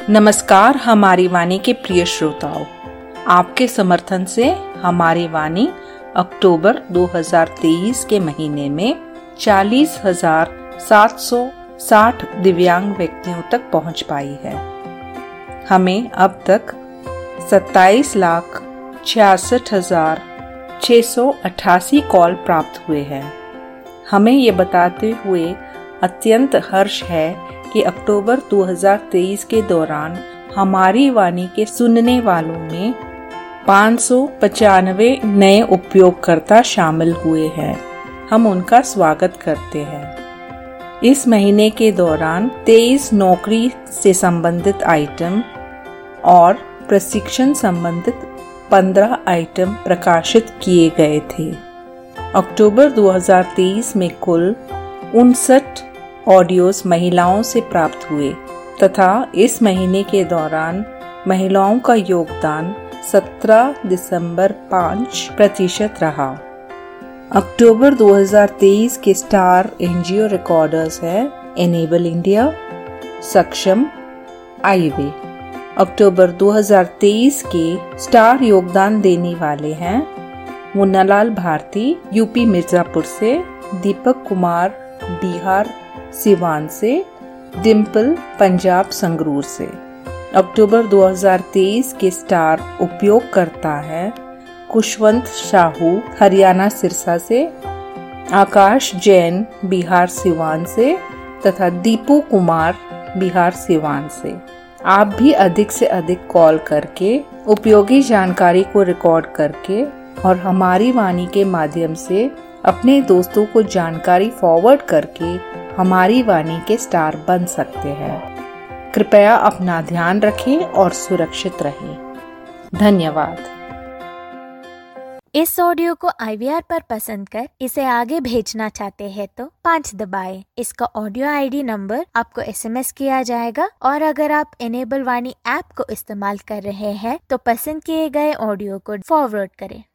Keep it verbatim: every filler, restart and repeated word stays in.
नमस्कार हमारी वाणी के प्रिय श्रोताओं, आपके समर्थन से हमारी वाणी अक्टूबर दो हज़ार तेईस के महीने में चालीस हजार सात सौ साठ दिव्यांग व्यक्तियों तक पहुंच पाई है। हमें अब तक सत्ताईस लाख छियासठ हजार छह सौ अट्ठासी कॉल प्राप्त हुए हैं। हमें ये बताते हुए अत्यंत हर्ष है कि अक्टूबर दो हज़ार तेईस के दौरान हमारी वाणी के सुनने वालों में पाँच सौ पचानवे नए उपयोगकर्ता शामिल हुए हैं। हम उनका स्वागत करते हैं। इस महीने के दौरान तेईस नौकरी से संबंधित आइटम और प्रशिक्षण संबंधित पंद्रह आइटम प्रकाशित किए गए थे। अक्टूबर दो हज़ार तेईस में कुल उनसठ ऑडियोज महिलाओं से प्राप्त हुए तथा इस महीने के दौरान महिलाओं का योगदान सत्रह दशमलव पाँच प्रतिशत रहा। अक्टूबर दो हज़ार तेईस के स्टार एनजीओ रिकॉर्डर्स है एनेबल इंडिया, सक्षम, आईवे। अक्टूबर दो हज़ार तेईस के स्टार योगदान देने वाले हैं मुन्नालाल भारती यूपी मिर्जापुर से, दीपक कुमार बिहार सिवान से, डिम्पल पंजाब संगरूर से। अक्टूबर दो हज़ार तेईस के स्टार उपयोगकर्ता है खुशवंत साहू हरियाणा सिरसा से, आकाश जैन बिहार सिवान से तथा दीपू कुमार बिहार सिवान से। आप भी अधिक से अधिक कॉल करके उपयोगी जानकारी को रिकॉर्ड करके और हमारी वाणी के माध्यम से अपने दोस्तों को जानकारी फॉरवर्ड करके हमारी वाणी के स्टार बन सकते हैं। कृपया अपना ध्यान रखें और सुरक्षित रहें। धन्यवाद। इस ऑडियो को आई वी आर पर पसंद कर इसे आगे भेजना चाहते हैं तो पाँच दबाएं। इसका ऑडियो आईडी नंबर आपको एसएमएस किया जाएगा और अगर आप एनेबल वाणी ऐप को इस्तेमाल कर रहे हैं तो पसंद किए गए ऑडियो को फॉरवर्ड करें।